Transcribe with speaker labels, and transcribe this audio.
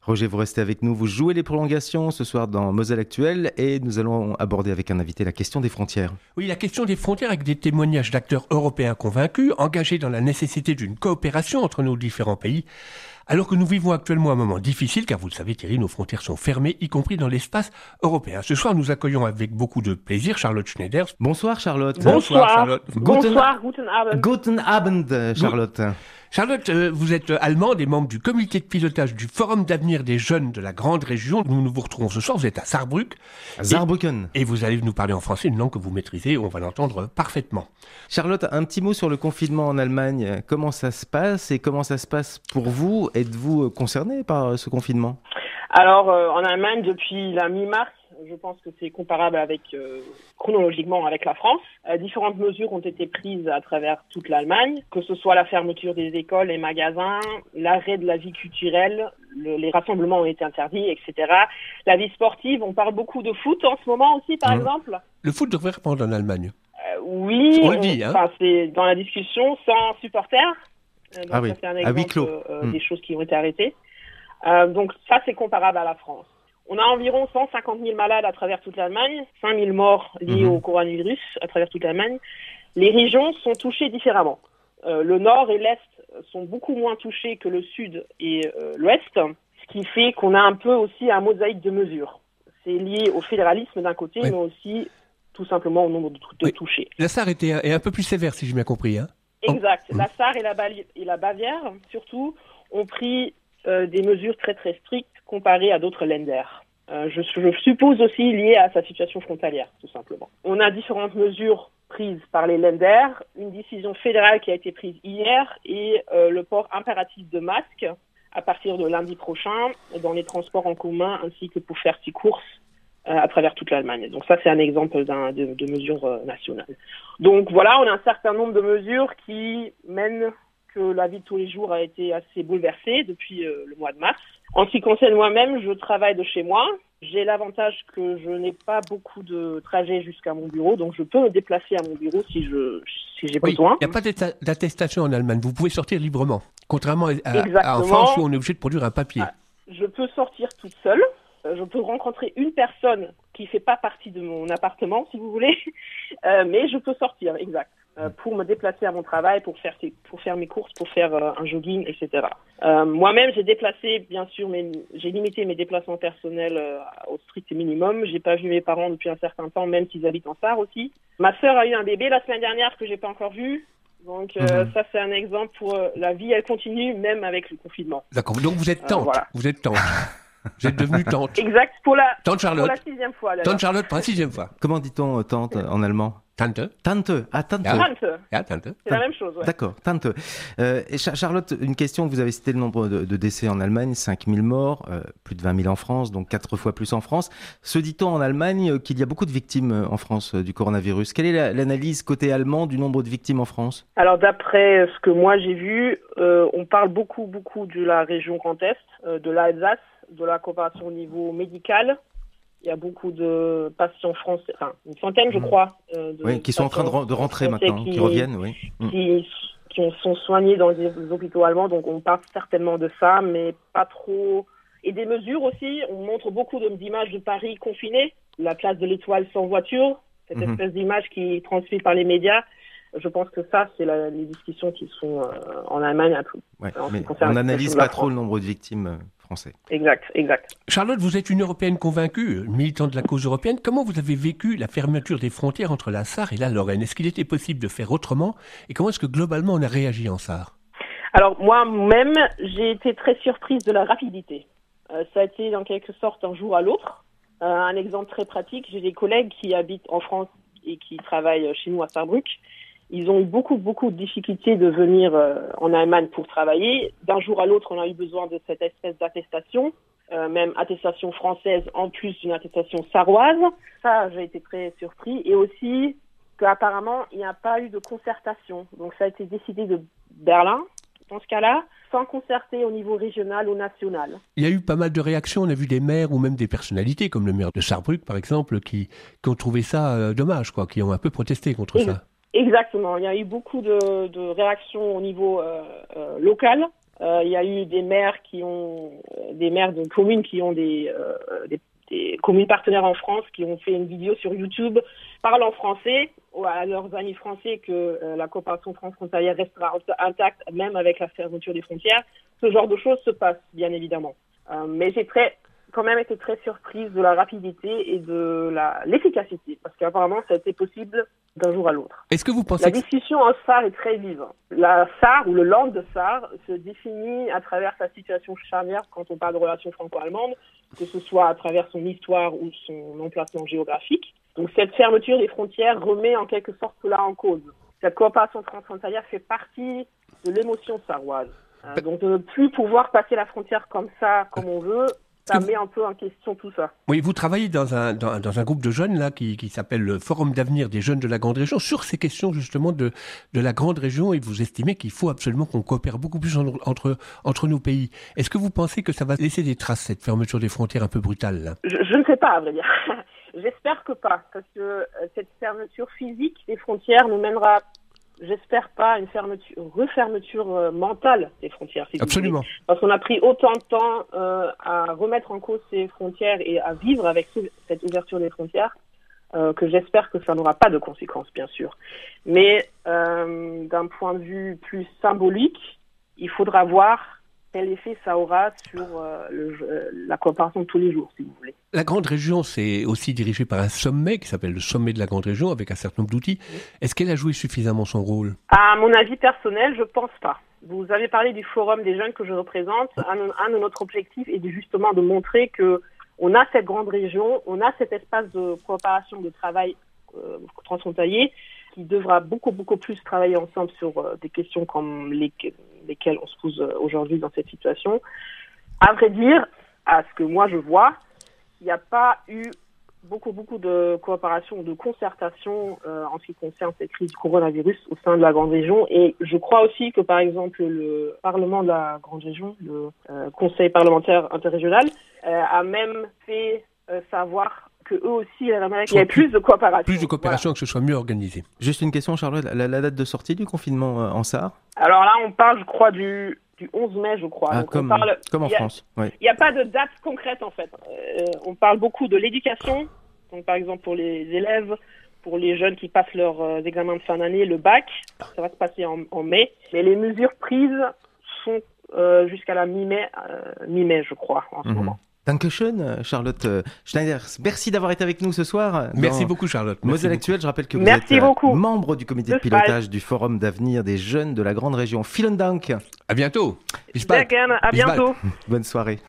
Speaker 1: Roger, vous restez avec nous, vous jouez les prolongations ce soir dans Moselle Actuelle et nous allons aborder avec un invité la question des frontières.
Speaker 2: Oui, la question des frontières avec des témoignages d'acteurs européens convaincus, engagés dans la nécessité d'une coopération entre nos différents pays. Alors que nous vivons actuellement un moment difficile, car vous le savez Thierry, nos frontières sont fermées, y compris dans l'espace européen. Ce soir, nous accueillons avec beaucoup de plaisir Charlotte Schneiders.
Speaker 1: Bonsoir Charlotte.
Speaker 3: Bonsoir
Speaker 2: Charlotte.
Speaker 3: Bonsoir, guten Abend.
Speaker 1: Guten Abend Charlotte.
Speaker 2: Charlotte, vous êtes allemande et membre du comité de pilotage du Forum d'avenir des jeunes de la grande région. Nous vous retrouvons ce soir, vous êtes à Saarbrück.
Speaker 1: Saarbrücken.
Speaker 2: Et vous allez nous parler en français, une langue que vous maîtrisez, on va l'entendre parfaitement.
Speaker 1: Charlotte, un petit mot sur le confinement en Allemagne. Comment ça se passe et comment ça se passe pour vous? Êtes-vous concerné par ce confinement?
Speaker 3: Alors, en Allemagne, depuis la mi-mars, je pense que c'est comparable avec, chronologiquement avec la France. Différentes mesures ont été prises à travers toute l'Allemagne, que ce soit la fermeture des écoles, les magasins, l'arrêt de la vie culturelle, les rassemblements ont été interdits, etc. La vie sportive, on parle beaucoup de foot en ce moment aussi, par exemple.
Speaker 2: Le foot devrait reprendre en Allemagne.
Speaker 3: Oui,
Speaker 2: on le dit, hein.
Speaker 3: C'est dans la discussion, sans supporters. Donc
Speaker 1: Ah oui,
Speaker 3: ça, c'est un
Speaker 1: à huis
Speaker 3: exemple
Speaker 1: clos.
Speaker 3: des choses qui ont été arrêtées. Donc ça, c'est comparable à la France. On a environ 150 000 malades à travers toute l'Allemagne, 5 000 morts liés au coronavirus à travers toute l'Allemagne. Les régions sont touchées différemment. Le nord et l'est sont beaucoup moins touchés que le sud et l'ouest, ce qui fait qu'on a un peu aussi un mosaïque de mesures. C'est lié au fédéralisme d'un côté, mais aussi tout simplement au nombre de touchés.
Speaker 2: La Sarre est un peu plus sévère, si j'ai bien compris. Hein.
Speaker 3: Exact. La Sarre et la Bavière, surtout, ont pris des mesures très très strictes comparées à d'autres Länder. Je suppose aussi liées à sa situation frontalière, tout simplement. On a différentes mesures prises par les Länder, une décision fédérale qui a été prise hier et le port impératif de masques à partir de lundi prochain dans les transports en commun ainsi que pour faire ses courses à travers toute l'Allemagne. Donc ça, c'est un exemple de mesures nationales. Donc voilà, on a un certain nombre de mesures qui mènent que la vie de tous les jours a été assez bouleversée depuis le mois de mars. En ce qui concerne moi-même, je travaille de chez moi. J'ai l'avantage que je n'ai pas beaucoup de trajets jusqu'à mon bureau, donc je peux me déplacer à mon bureau si j'ai besoin.
Speaker 2: Il n'y a pas d'attestation en Allemagne, vous pouvez sortir librement, contrairement à en France où on est obligé de produire un papier.
Speaker 3: Je peux sortir toute seule. Je peux rencontrer une personne qui ne fait pas partie de mon appartement, si vous voulez, mais je peux sortir, exact, pour me déplacer à mon travail, pour faire mes courses, pour faire un jogging, etc. Moi-même, j'ai déplacé, bien sûr, j'ai limité mes déplacements personnels au strict minimum. J'ai pas vu mes parents depuis un certain temps, même s'ils habitent en Sarre aussi. Ma sœur a eu un bébé la semaine dernière que j'ai pas encore vu. Donc ça, c'est un exemple pour la vie, elle continue même avec le confinement.
Speaker 2: D'accord, donc vous êtes tante,
Speaker 3: voilà.
Speaker 2: Vous êtes tante. Vous êtes devenue tante.
Speaker 3: Exact,
Speaker 2: Tante Charlotte.
Speaker 3: Pour la 6e fois. D'ailleurs.
Speaker 2: Tante Charlotte pour la 6e fois.
Speaker 1: Comment dit-on tante en allemand?
Speaker 2: Tante.
Speaker 1: Tante. Ah, tante.
Speaker 2: Tante.
Speaker 3: C'est la même chose, ouais.
Speaker 1: D'accord, tante. Et Charlotte, une question, vous avez cité le nombre de décès en Allemagne, 5 000 morts, plus de 20 000 en France, donc 4 fois plus en France. Se dit-on en Allemagne qu'il y a beaucoup de victimes en France du coronavirus? Quelle est l'analyse côté allemand du nombre de victimes en France?
Speaker 3: Alors d'après ce que moi j'ai vu, on parle beaucoup de la région Grand Est, de l'Alsace, de la coopération au niveau médical. Il y a beaucoup de patients français, enfin une centaine je crois.
Speaker 1: Qui sont en train de rentrer maintenant, qui reviennent, oui.
Speaker 3: Qui sont soignés dans les hôpitaux allemands, donc on parle certainement de ça, mais pas trop. Et des mesures aussi, on montre beaucoup d'images de Paris confinées, la place de l'Étoile sans voiture, cette espèce d'image qui est transmise par les médias. Je pense que ça, c'est les discussions qui sont en Allemagne.
Speaker 1: Mais on n'analyse pas trop le nombre de victimes français.
Speaker 3: Exact.
Speaker 2: Charlotte, vous êtes une Européenne convaincue, militante de la cause européenne. Comment vous avez vécu la fermeture des frontières entre la Sarre et la Lorraine? Est-ce qu'il était possible de faire autrement? Et comment est-ce que globalement on a réagi en Sarre?
Speaker 3: Alors moi-même, j'ai été très surprise de la rapidité. Ça a été en quelque sorte un jour à l'autre. Un exemple très pratique, j'ai des collègues qui habitent en France et qui travaillent chez nous à Saarbrück. Ils ont eu beaucoup de difficultés de venir en Allemagne pour travailler. D'un jour à l'autre, on a eu besoin de cette espèce d'attestation, même attestation française en plus d'une attestation sarroise. Ça, j'ai été très surpris. Et aussi qu'apparemment, il n'y a pas eu de concertation. Donc ça a été décidé de Berlin, dans ce cas-là, sans concerter au niveau régional ou national.
Speaker 2: Il y a eu pas mal de réactions. On a vu des maires ou même des personnalités, comme le maire de Saarbrück, par exemple, qui ont trouvé ça dommage, qui ont un peu protesté contre ça.
Speaker 3: Exactement. Il y a eu beaucoup de réactions au niveau local Il y a eu des maires de communes qui ont des communes partenaires en France qui ont fait une vidéo sur YouTube parlant français à leurs amis français que la coopération transfrontalière restera intacte même avec la fermeture des frontières. Ce genre de choses se passe, bien évidemment. Mais j'ai quand même été très surprise de la rapidité et de l'efficacité, parce qu'apparemment ça a été possible d'un jour à l'autre.
Speaker 2: Est-ce que vous pensez
Speaker 3: La discussion en SAR est très vive. La SAR ou le land de SAR se définit à travers sa situation charnière quand on parle de relations franco-allemandes, que ce soit à travers son histoire ou son emplacement géographique. Donc cette fermeture des frontières remet en quelque sorte cela en cause. Cette coopération transfrontalière fait partie de l'émotion sarroise. Donc de ne plus pouvoir passer la frontière comme ça, comme on veut, ça met un peu en question tout ça.
Speaker 2: Oui, vous travaillez dans un groupe de jeunes là qui s'appelle le Forum d'avenir des jeunes de la Grande Région sur ces questions justement de la Grande Région, et vous estimez qu'il faut absolument qu'on coopère beaucoup plus entre nos pays. Est-ce que vous pensez que ça va laisser des traces, cette fermeture des frontières un peu brutale là ?
Speaker 3: Je ne sais pas, à vrai dire. J'espère que pas, parce que cette fermeture physique des frontières nous mènera, j'espère pas, à une refermeture mentale des frontières.
Speaker 2: Absolument.
Speaker 3: Parce qu'on a pris autant de temps à remettre en cause ces frontières et à vivre avec cette ouverture des frontières que j'espère que ça n'aura pas de conséquences, bien sûr. Mais d'un point de vue plus symbolique, il faudra voir quel effet ça aura sur la coopération de tous les jours, si vous voulez.
Speaker 2: La Grande Région, c'est aussi dirigé par un sommet qui s'appelle le Sommet de la Grande Région, avec un certain nombre d'outils. Est-ce qu'elle a joué suffisamment son rôle ?
Speaker 3: À mon avis personnel, je pense pas. Vous avez parlé du Forum des jeunes que je représente. Un de notre objectifs est justement de montrer que on a cette grande région, on a cet espace de coopération, de travail transfrontalier qui devra beaucoup plus travailler ensemble sur des questions comme lesquelles on se pose aujourd'hui dans cette situation. À vrai dire, à ce que moi je vois, il n'y a pas eu beaucoup de coopération ou de concertation en ce qui concerne cette crise du coronavirus au sein de la Grande Région. Et je crois aussi que, par exemple, le Parlement de la Grande Région, le Conseil parlementaire interrégional, a même fait savoir que eux aussi, il y avait plus de coopération.
Speaker 2: Plus de coopération, voilà. Que ce soit mieux organisé.
Speaker 1: Juste une question, Charlotte, la date de sortie du confinement en SAR ?
Speaker 3: Alors là, on parle, je crois, du 11 mai, je crois. Donc
Speaker 1: comme en France.
Speaker 3: Il n'y a pas de date concrète, en fait. On parle beaucoup de l'éducation, donc par exemple pour les élèves, pour les jeunes qui passent leurs examens de fin d'année, le bac, ça va se passer en mai. Mais les mesures prises sont jusqu'à la mi-mai, je crois, en ce moment.
Speaker 1: Dankeschön, Charlotte Schneiders. Merci d'avoir été avec nous ce soir.
Speaker 2: Merci beaucoup, Charlotte.
Speaker 1: Moselle Actuelle, je rappelle que vous êtes membre du comité de pilotage du Forum d'avenir des jeunes de la Grande Région. Vielen Dank.
Speaker 2: À bientôt.
Speaker 3: Sehr gerne. À bientôt.
Speaker 1: Bonne soirée.